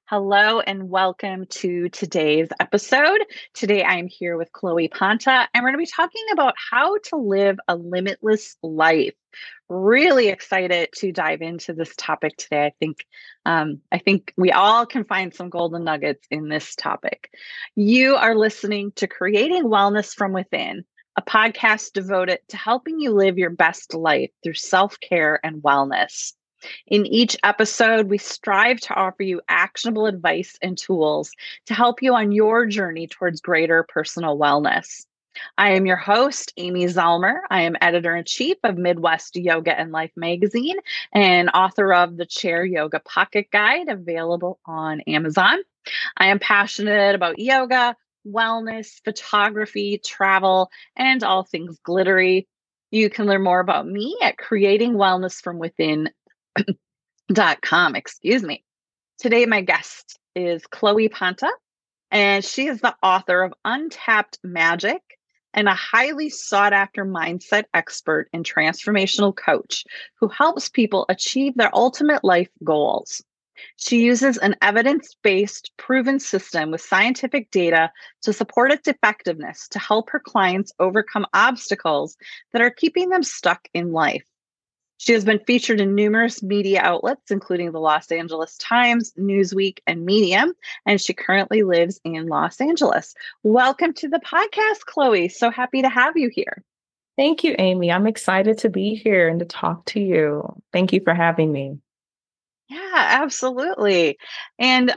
Hello and welcome to today's episode. Today I am here with Chloe Ponta, and we're going to be talking about how to live a limitless life. Really excited to dive into this topic today. I think we all can find some golden nuggets in this topic. You are listening to Creating Wellness from Within, a podcast devoted to helping you live your best life through self-care and wellness. In each episode, we strive to offer you actionable advice and tools to help you on your journey towards greater personal wellness. I am your host, Amy Zellmer. I am editor in chief of Midwest Yoga and Life magazine and author of the Chair Yoga Pocket Guide, available on Amazon. I am passionate about yoga, wellness, photography, travel, and all things glittery. You can learn more about me at creatingwellnessfromwithin.com. Excuse me. Today, my guest is Chloe Ponta, and she is the author of Untapped Magic and a highly sought after mindset expert and transformational coach who helps people achieve their ultimate life goals. She uses an evidence-based, proven system with scientific data to support its effectiveness to help her clients overcome obstacles that are keeping them stuck in life. She has been featured in numerous media outlets, including the Los Angeles Times, Newsweek, and Medium, and she currently lives in Los Angeles. Welcome to the podcast, Chloe. So happy to have you here. Thank you, Amy. I'm excited to be here and to talk to you. Thank you for having me. Yeah, absolutely. And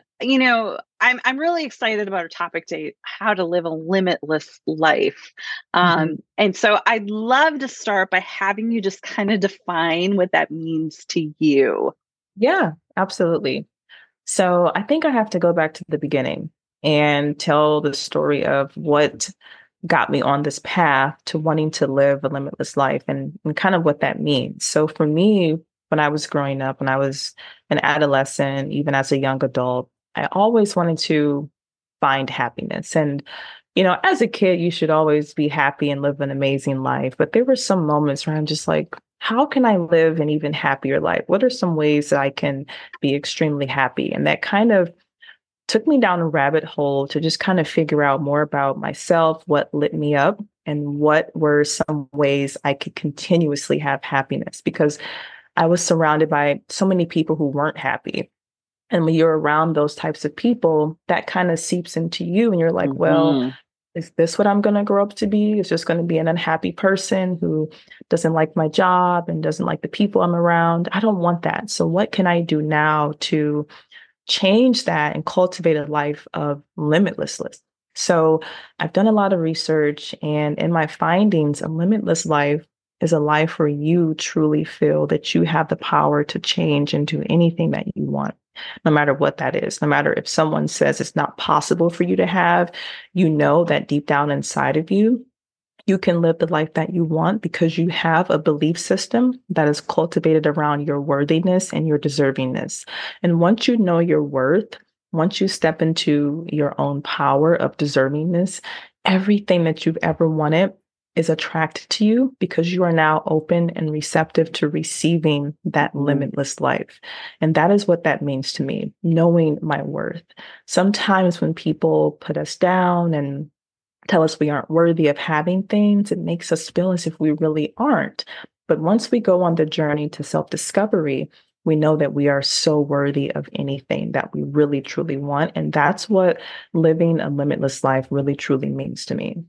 I'm really excited about our topic today, how to live a limitless life. Mhm. And so I'd love to start by having you just kind of define what that means to you. Yeah, absolutely. So I think I have to go back to the beginning and tell the story of what got me on this path to wanting to live a limitless life and kind of what that means. So for me, when I was growing up, when I was an adolescent, even as a young adult, I always wanted to find happiness. And, as a kid, you should always be happy and live an amazing life. But there were some moments where I'm just like, how can I live an even happier life? What are some ways that I can be extremely happy? And that kind of took me down a rabbit hole to just kind of figure out more about myself, what lit me up, and what were some ways I could continuously have happiness because I was surrounded by so many people who weren't happy. And when you're around those types of people, that kind of seeps into you, and you're like, well, Mhm. is this what I'm going to grow up to be? Is just going to be an unhappy person who doesn't like my job and doesn't like the people I'm around? I don't want that. So, what can I do now to change that and cultivate a life of limitlessness? So, I've done a lot of research, and in my findings, a limitless life is a life where you truly feel that you have the power to change into anything that you want, no matter what that is. No matter if someone says it's not possible for you to have, you know that deep down inside of you, you can live the life that you want because you have a belief system that is cultivated around your worthiness and your deservingness. And once you know your worth, once you step into your own power of deservingness, everything that you've ever wanted is attracted to you because you are now open and receptive to receiving that Mhm. limitless life. And that is what that means to me, knowing my worth. Sometimes when people put us down and tell us we aren't worthy of having things, it makes us feel as if we really aren't. But once we go on the journey to self discovery, we know that we are so worthy of anything that we really truly want. And that's what living a limitless life really truly means to me.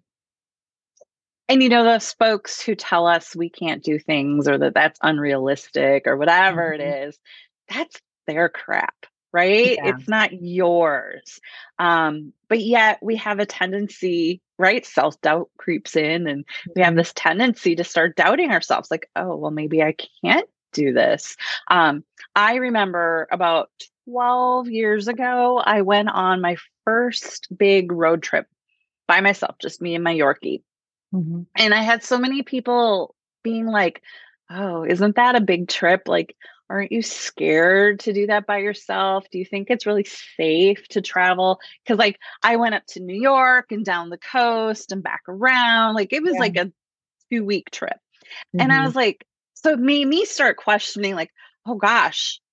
And those folks who tell us we can't do things or that that's unrealistic or whatever it Mhm. is, that's their crap, right? Yeah. It's not yours. But yet we have a tendency, right? Self doubt creeps in, and we have Mhm. this tendency to start doubting ourselves like, oh, well, maybe I can't do this. Um, I remember about 12 years ago, I went on my first big road trip by myself, just me and my Yorkie. Mhm. And I had so many people being like, "Oh, isn't that a big trip? Like, aren't you scared to do that by yourself? Do you think it's really safe to travel?" Because, like, I went up to New York and down the coast and back around. Like, it was Yeah. like a 2-week trip. And I Mhm. was like, so it made me start questioning, like, oh gosh,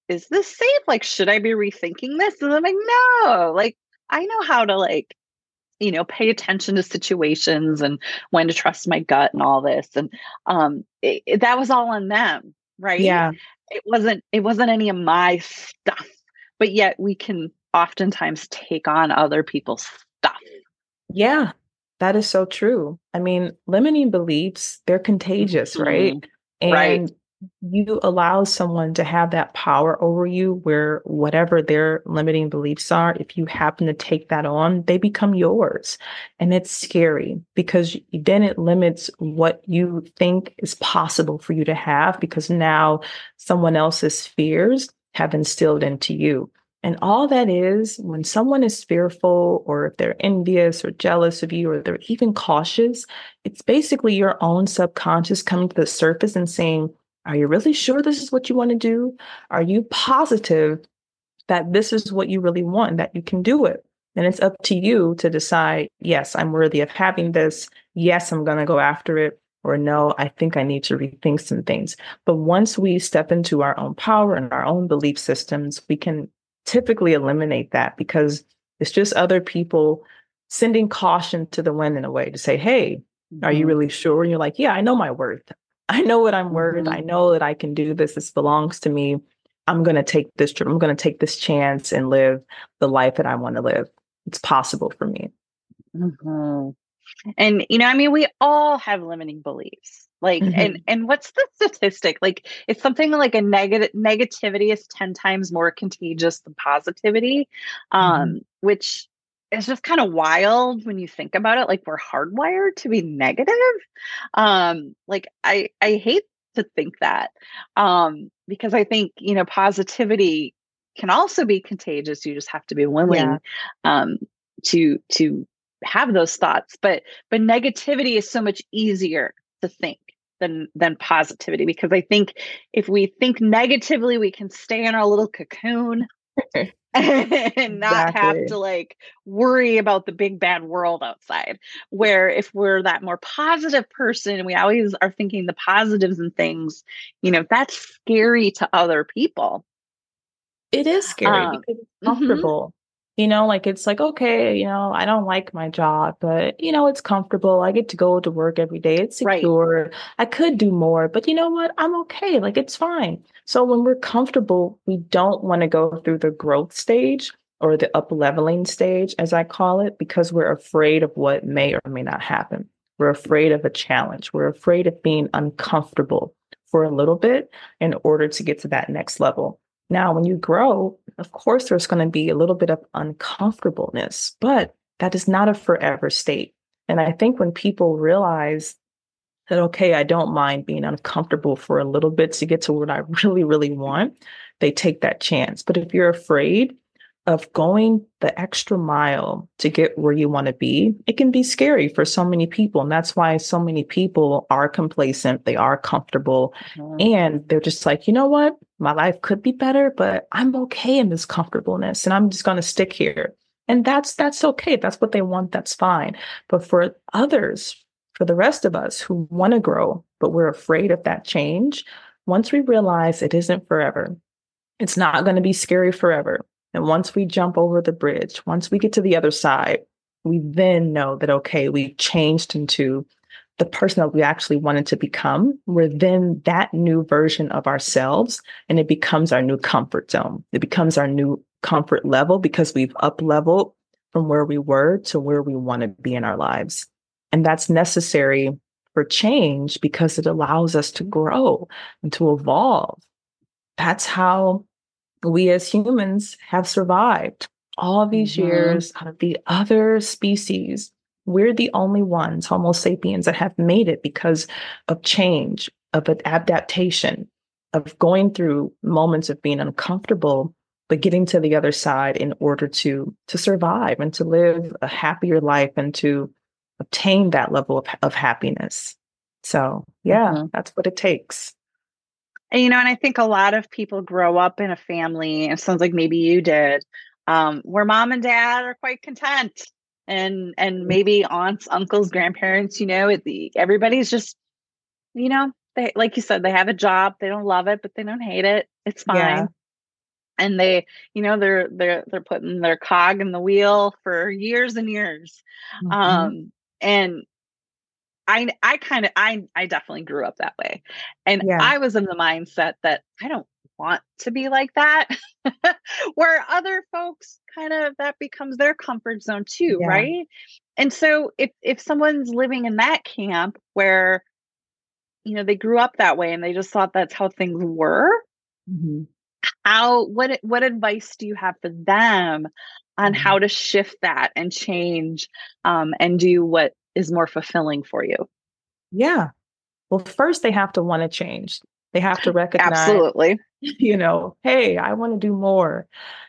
is this safe? Like, should I be rethinking this? And I'm like, no, like, I know how to like, pay attention to situations and when to trust my gut and all this. And that was all on them, right? Yeah. It wasn't any of my stuff. But yet we can oftentimes take on other people's stuff. Yeah, that is so true. I mean, limiting beliefs, they're contagious, right? Mhm. Right. And you allow someone to have that power over you where whatever their limiting beliefs are, if you happen to take that on, they become yours. And it's scary because then it limits what you think is possible for you to have because now someone else's fears have instilled into you. And all that is when someone is fearful or if they're envious or jealous of you or they're even cautious, it's basically your own subconscious coming to the surface and saying, are you really sure this is what you want to do? Are you positive that this is what you really want and that you can do it? And it's up to you to decide, yes, I'm worthy of having this. Yes, I'm going to go after it. Or no, I think I need to rethink some things. But once we step into our own power and our own belief systems, we can typically eliminate that because it's just other people sending caution to the wind in a way to say, hey, are you Mhm. really sure? And you're like, yeah, I know my worth. I know what I'm worth. I Mhm. know that I can do this. This belongs to me. I'm going to take this trip. I'm going to take this chance and live the life that I want to live. It's possible for me. Mhm. And I mean, we all have limiting beliefs. Like, and Mhm. what's the statistic? Like, it's something like a negativity is 10 times more contagious than positivity, Mhm. which is just kind of wild when you think about it. Like, we're hardwired to be negative. Like, I hate to think that, because I think positivity can also be contagious. You just have to be Yeah. willing, to have those thoughts. But negativity is so much easier to think than positivity, because I think if we think negatively, we can stay in our little cocoon and not have to Exactly. like worry about the big bad world outside. Where if we're that more positive person and we always are thinking the positives and things, that's scary to other people. It is scary um because it's mhm, comfortable. Like it's like, okay, I don't like my job, but it's comfortable. I get to go to work every day. It's right. secure. I could do more, but you know what? I'm okay. Like it's fine. So when we're comfortable, we don't want to go through the growth stage or the up leveling stage, as I call it, because we're afraid of what may or may not happen. We're afraid of a challenge. We're afraid of being uncomfortable for a little bit in order to get to that next level. Now, when you grow, of course, there's going to be a little bit of uncomfortableness, but that is not a forever state. And I think when people realize that, okay, I don't mind being uncomfortable for a little bit to get to what I really, really want, they take that chance. But if you're afraid of going the extra mile to get where you want to be, it can be scary for so many people. And that's why so many people are complacent, they are comfortable, Mhm. and they're just like, you know what? My life could be better, but I'm okay in this comfortableness and I'm just going to stick here. And that's okay. If that's what they want, that's fine. But for others, for the rest of us who want to grow, but we're afraid of that change, once we realize it isn't forever, it's not going to be scary forever. And once we jump over the bridge, once we get to the other side, we then know that, okay, we've changed into the person that we actually wanted to become. We're then that new version of ourselves, and it becomes our new comfort zone. It becomes our new comfort level because we've up leveled from where we were to where we want to be in our lives. And that's necessary for change because it allows us to grow and to evolve. That's how we as humans have survived all these Mhm. years out of the other species. We're the only ones, Homo sapiens, that have made it because of change, of an adaptation, of going through moments of being uncomfortable, but getting to the other side in order to survive and to live a happier life and to obtain that level of happiness. So yeah, Mhm. that's what it takes. And I think a lot of people grow up in a family, and it sounds like maybe you did, where mom and dad are quite content, and maybe aunts, uncles, grandparents. Everybody's just, they, like you said, they have a job, they don't love it, but they don't hate it. It's Yeah. fine. and they're putting their cog in the wheel for years and years. Mhm. And I definitely grew up that way. And Yeah. I was in the mindset that I don't want to be like that. Where other folks kind of, that becomes their comfort zone too, Yeah. right? And so if someone's living in that camp where, they grew up that way and they just thought that's how things were, Mhm. what advice do you have for them on how Mhm. to shift that and change, and do what is more fulfilling for you? Yeah. Well, first they have to want to change. They have to recognize, Absolutely. hey, I want to do more.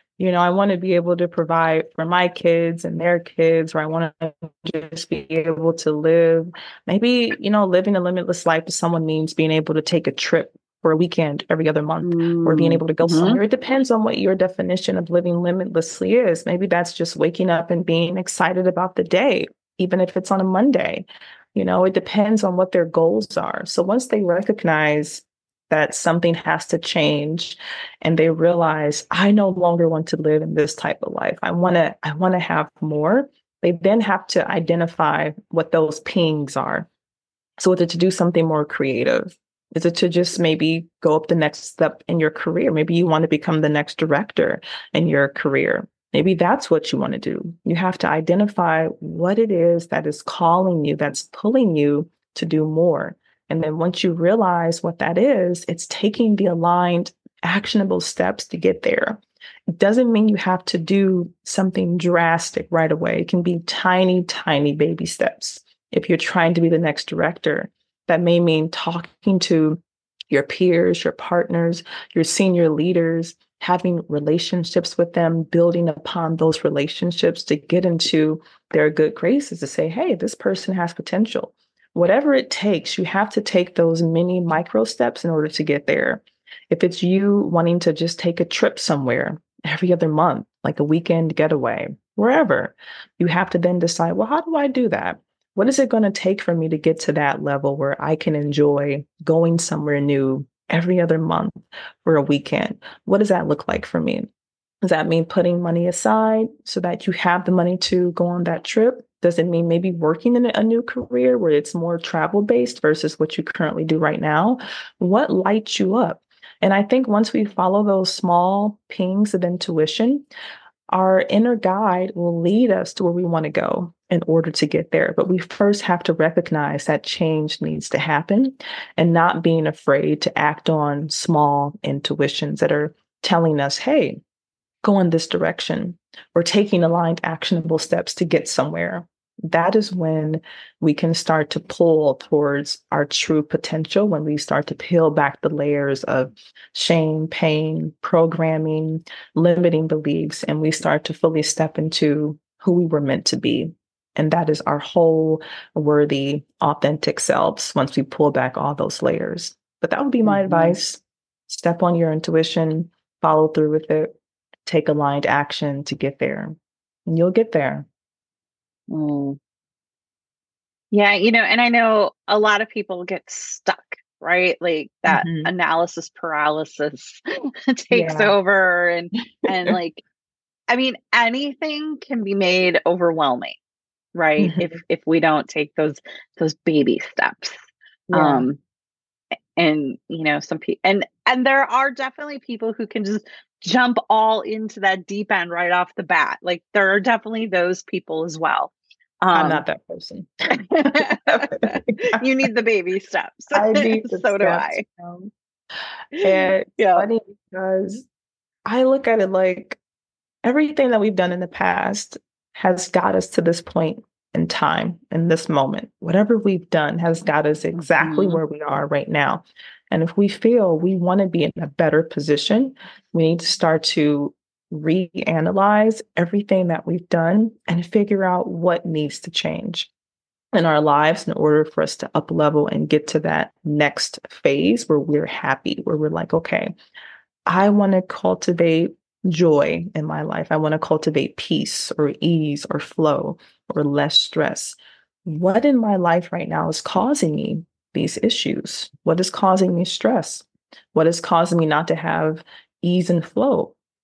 I want to be able to provide for my kids and their kids, or I want to just be able to live. Maybe, living a limitless life to someone means being able to take a trip for a weekend every other month or being able to go Mm-hmm. somewhere. It depends on what your definition of living limitlessly is. Maybe that's just waking up and being excited about the day, even if it's on a Monday. It depends on what their goals are. So once they recognize that something has to change and they realize I no longer want to live in this type of life. I want to have more. They then have to identify what those pings are. So is it to do something more creative? Is it to just maybe go up the next step in your career? Maybe you want to become the next director in your career. Maybe that's what you want to do. You have to identify what it is that is calling you, that's pulling you to do more. And then once you realize what that is, it's taking the aligned, actionable steps to get there. It doesn't mean you have to do something drastic right away. It can be tiny, tiny baby steps. If you're trying to be the next director, that may mean talking to your peers, your partners, your senior leaders, having relationships with them, building upon those relationships to get into their good graces to say, hey, this person has potential. Whatever it takes, you have to take those mini micro steps in order to get there. If it's you wanting to just take a trip somewhere every other month, like a weekend getaway, wherever, you have to then decide, well, how do I do that? What is it going to take for me to get to that level where I can enjoy going somewhere new every other month for a weekend? What does that look like for me? Does that mean putting money aside so that you have the money to go on that trip? Does it mean maybe working in a new career where it's more travel based versus what you currently do right now? What lights you up? And I think once we follow those small pings of intuition, our inner guide will lead us to where we want to go in order to get there. But we first have to recognize that change needs to happen and not being afraid to act on small intuitions that are telling us, hey, go in this direction. We're taking aligned, actionable steps to get somewhere. That is when we can start to pull towards our true potential, when we start to peel back the layers of shame, pain, programming, limiting beliefs, and we start to fully step into who we were meant to be. And that is our whole worthy, authentic selves once we pull back all those layers. But that would be my Mm-hmm. advice. Step on your intuition, follow through with it, take aligned action to get there. And you'll get there. Mm. Yeah, and I know a lot of people get stuck, right? Like that Mhm. analysis paralysis takes Yeah. over, and like, I mean, anything can be made overwhelming, right? If Mhm. if we don't take those baby steps. Yeah. Um and some people, and there are definitely people who can just jump all into that deep end right off the bat. Like there are definitely those people as well. I'm um not that person. you need the baby steps. I need the So do steps. I. And it's Yeah. funny because I look at it like everything that we've done in the past has got us to this point in time, in this moment. Whatever we've done has got us exactly Mhm. where we are right now. And if we feel we want to be in a better position, we need to start to reanalyze everything that we've done and figure out what needs to change in our lives in order for us to up level and get to that next phase where we're happy, where we're like, okay, I want to cultivate joy in my life. I want to cultivate peace or ease or flow or less stress. What in my life right now is causing me these issues? What is causing me stress? What is causing me not to have ease and flow?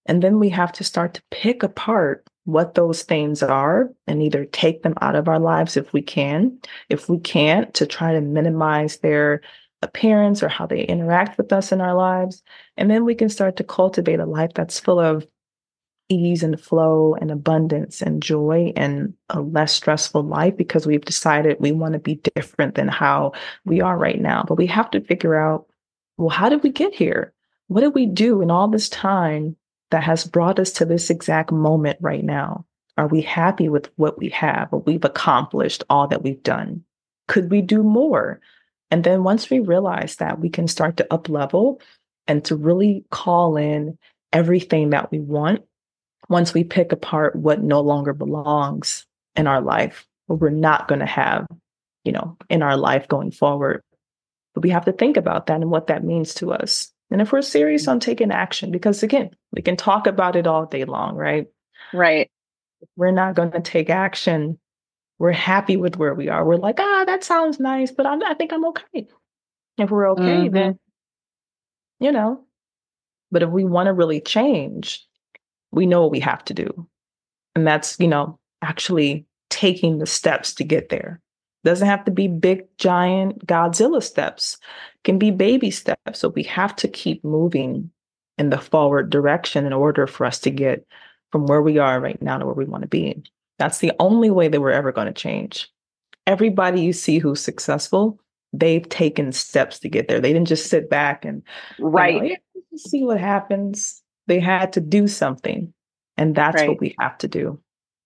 And then we have to start to pick apart what those things are and either take them out of our lives if we can. If we can't, to try to minimize their appearance or how they interact with us in our lives. And then we can start to cultivate a life that's full of ease and flow and abundance and joy and a less stressful life because we've decided we want to be different than how we are right now. But we have to figure out, well, how did we get here? What did we do in all this time that has brought us to this exact moment right now? Are we happy with what we have, what we've accomplished, all that we've done? Could we do more? And then once we realize that, we can start to up level and to really call in everything that we want once we pick apart what no longer belongs in our life, what we're not going to have, in our life going forward. But we have to think about that and what that means to us. And if we're serious on taking action, because again, we can talk about it all day long, right? Right. If we're not going to take action, we're happy with where we are. We're like, that sounds nice, but I think I'm okay. If we're okay, then, you know, but if we want to really change, we know what we have to do. And that's, actually taking the steps to get there. Doesn't have to be big, giant Godzilla steps. It can be baby steps. So we have to keep moving in the forward direction in order for us to get from where we are right now to where we want to be. That's the only way that we're ever going to change. Everybody you see who's successful, they've taken steps to get there. They didn't just sit back and Right. see what happens. They had to do something. And that's Right. what we have to do.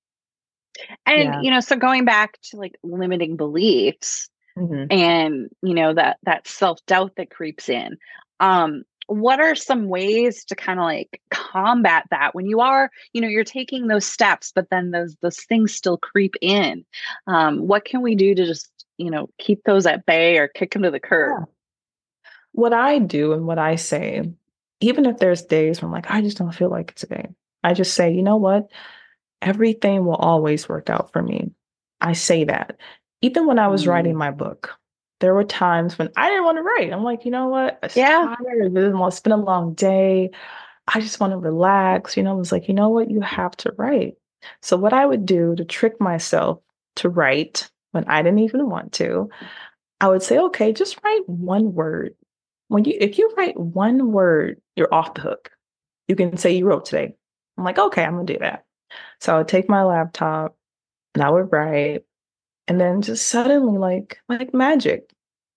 And, Yeah. so going back to like limiting beliefs Mm-hmm. and, that self-doubt that creeps in, what are some ways to kind of like combat that when you are, you're taking those steps, but then those things still creep in? What can we do to just, keep those at bay or kick them to the curb? Yeah. What I do and what I say, even if there's days where I'm like, I just don't feel like it today, I just say, you know what? Everything will always work out for me. I say that. Even when I was writing my book, there were times when I didn't want to write. I'm like, you know what? I'm Yeah. tired. It's been a long day. I just want to relax. I was like, you know what? You have to write. So what I would do to trick myself to write when I didn't even want to, I would say, okay, just write one word. If you write one word, you're off the hook. You can say you wrote today. I'm like, okay, I'm gonna do that. So I would take my laptop and I would write, and then just suddenly, like magic,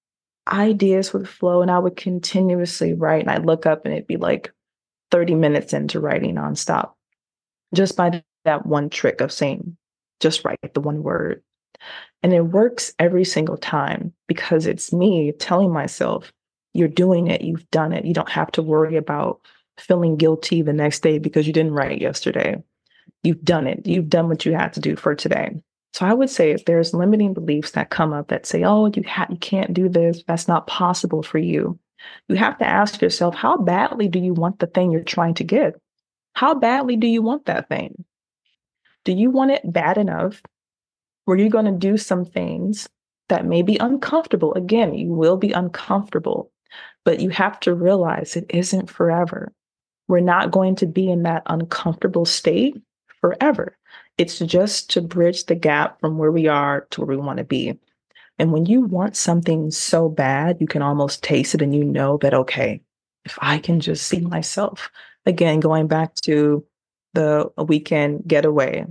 ideas would flow, and I would continuously write. And I'd look up, and it'd be like 30 minutes into writing nonstop, just by that one trick of saying, just write the one word. And it works every single time because it's me telling myself, you're doing it, you've done it. You don't have to worry about feeling guilty the next day because you didn't write yesterday. You've done it. You've done what you had to do for today. So I would say if there's limiting beliefs that come up that say, oh, you can't do this, that's not possible for you. You have to ask yourself, how badly do you want the thing you're trying to get? How badly do you want that thing? Do you want it bad enough where you're going to do some things that may be uncomfortable? Again, you will be uncomfortable, but you have to realize it isn't forever. We're not going to be in that uncomfortable state forever. It's just to bridge the gap from where we are to where we want to be. And when you want something so bad, you can almost taste it and you know that, okay, if I can just see myself, again, going back to the weekend getaway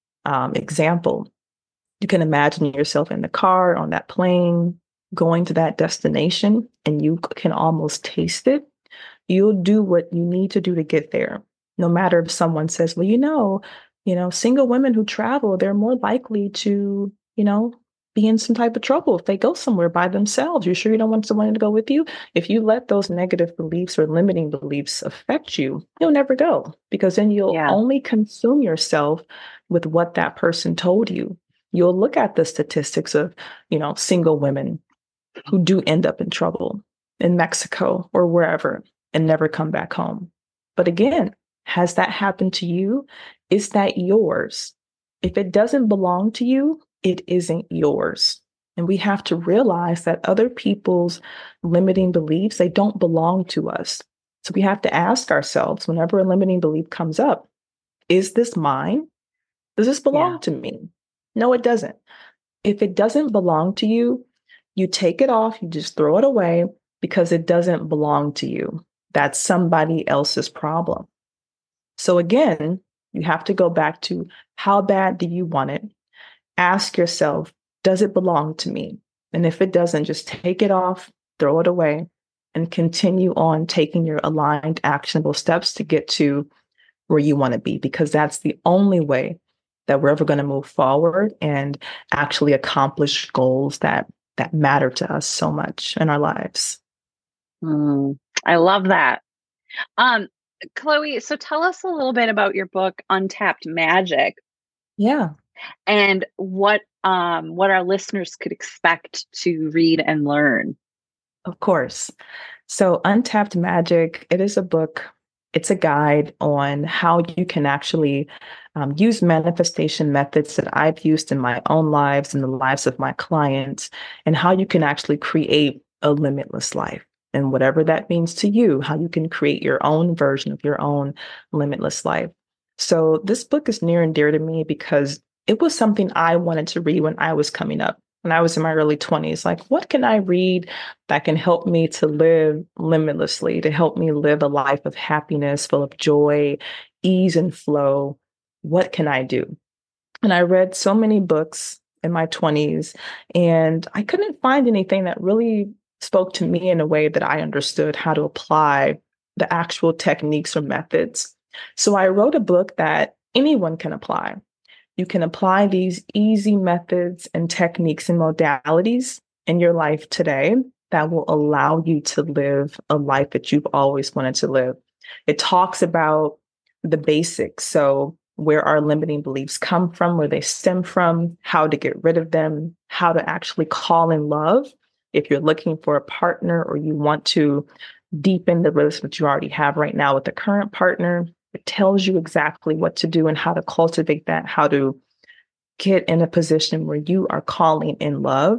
example, you can imagine yourself in the car, on that plane, going to that destination, and you can almost taste it. You'll do what you need to do to get there. No matter if someone says, well, single women who travel, they're more likely to, be in some type of trouble if they go somewhere by themselves. You sure you don't want someone to go with you? If you let those negative beliefs or limiting beliefs affect you, you'll never go because then you'll only consume yourself with what that person told you. You'll look at the statistics of, single women who do end up in trouble in Mexico or wherever and never come back home. But again, has that happened to you? Is that yours? If it doesn't belong to you, it isn't yours. And we have to realize that other people's limiting beliefs, they don't belong to us. So we have to ask ourselves whenever a limiting belief comes up, is this mine? Does this Yeah. belong to me? No, it doesn't. If it doesn't belong to you, you take it off, you just throw it away because it doesn't belong to you. That's somebody else's problem. So again, you have to go back to how bad do you want it? Ask yourself, does it belong to me? And if it doesn't, just take it off, throw it away, and continue on taking your aligned, actionable steps to get to where you want to be, because that's the only way that we're ever going to move forward and actually accomplish goals that matter to us so much in our lives. I love that. Um, Chloe, so tell us a little bit about your book, Untapped Magic, Yeah, and what our listeners could expect to read and learn. of course. So Untapped Magic, it is a book. It's a guide on how you can actually use manifestation methods that I've used in my own lives and the lives of my clients, and how you can actually create a limitless life. And whatever that means to you, how you can create your own version of your own limitless life. So this book is near and dear to me because it was something I wanted to read when I was coming up, when I was in my early 20s. Like, what can I read that can help me to live limitlessly, to help me live a life of happiness, full of joy, ease, and flow? What can I do? And I read so many books in my 20s, and I couldn't find anything that really spoke to me in a way that I understood how to apply the actual techniques or methods. So I wrote a book that anyone can apply. You can apply these easy methods and techniques and modalities in your life today that will allow you to live a life that you've always wanted to live. It talks about the basics. So, where our limiting beliefs come from, where they stem from, how to get rid of them, how to actually call in love. If you're looking for a partner or you want to deepen the relationship you already have right now with the current partner, it tells you exactly what to do and how to cultivate that, how to get in a position where you are calling in love.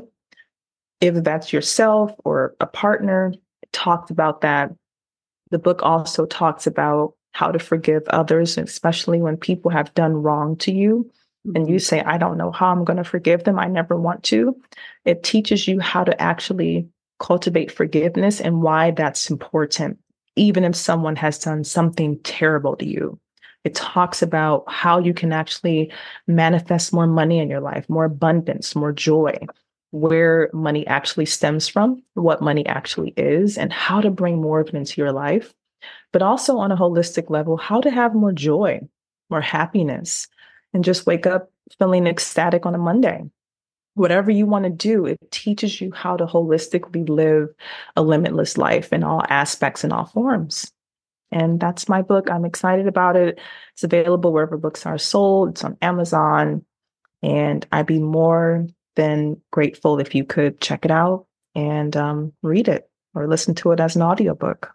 If that's yourself or a partner, it talks about that. The book also talks about how to forgive others, especially when people have done wrong to you. And Mhm. you say, I don't know how I'm going to forgive them. I never want to. It teaches you how to actually cultivate forgiveness and why that's important, even if someone has done something terrible to you. It talks about how you can actually manifest more money in your life, more abundance, more joy, where money actually stems from, what money actually is, and how to bring more of it into your life, but also on a holistic level, how to have more joy, more happiness, and just wake up feeling ecstatic on a Monday. Whatever you want to do, it teaches you how to holistically live a limitless life in all aspects and all forms. And that's my book. I'm excited about it. It's available wherever books are sold. It's on Amazon. And I'd be more than grateful if you could check it out and read it or listen to it as an audiobook.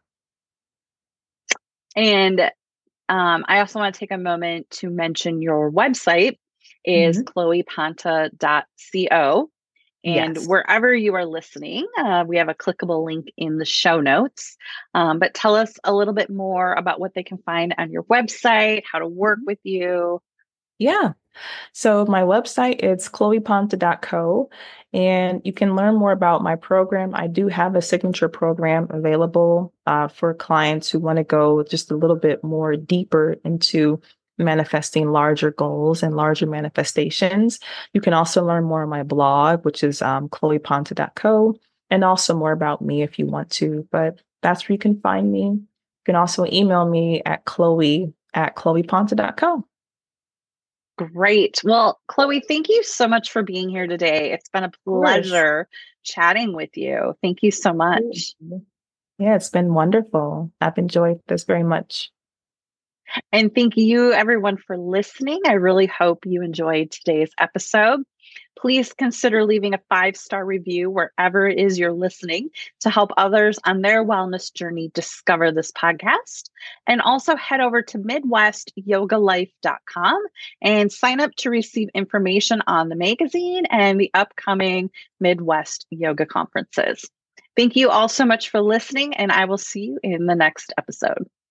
And I also want to take a moment to mention your website is Mhm. chloepanta.co. And Yes. wherever you are listening, we have a clickable link in the show notes. But tell us a little bit more about what they can find on your website, how to work Mhm. with you. Yeah. So my website is chloepanta.co, and you can learn more about my program. I do have a signature program available for clients who want to go just a little bit more deeper into manifesting larger goals and larger manifestations. You can also learn more on my blog, which is chloepanta.co, and also more about me if you want to. But that's where you can find me. You can also email me at chloe@chloepanta.co. Great. Well, Chloe, thank you so much for being here today. It's been a Of course. pleasure chatting with you. Thank you so Cool. much. Yeah, it's been wonderful. I've enjoyed this very much. And thank you, everyone, for listening. I really hope you enjoyed today's episode. Please consider leaving a 5-star review wherever it is you're listening to help others on their wellness journey discover this podcast. And also head over to MidwestYogaLife.com and sign up to receive information on the magazine and the upcoming Midwest Yoga conferences. Thank you all so much for listening, and I will see you in the next episode.